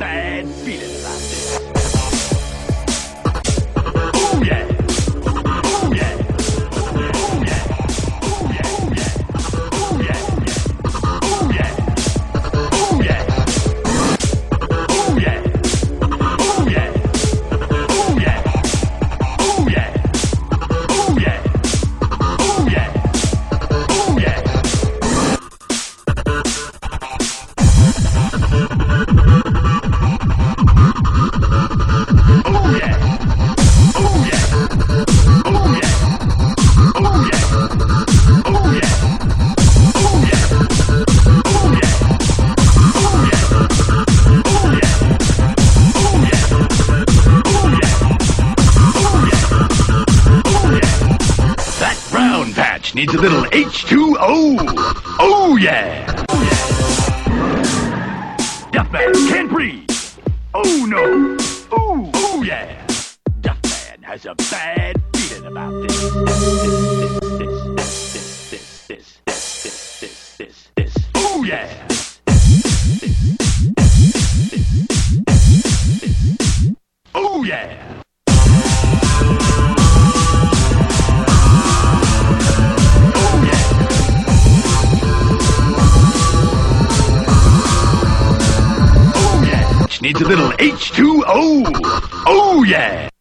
bad feeling about this. Oh yeah. Oh yeah. Oh yeah. Oh yeah. Oh yeah. Oh yeah. Oh yeah. Oh yeah. Oh yeah. Oh yeah. Oh yeah. Oh yeah. Oh yeah. Oh yeah. Needs a little H2O. Oh yeah. Oh yeah. Duffman can't breathe. Oh no. Oh, oh yeah. Duffman has a bad feeling about this. Oh yeah. Oh yeah. Needs a little H2O. Oh yeah.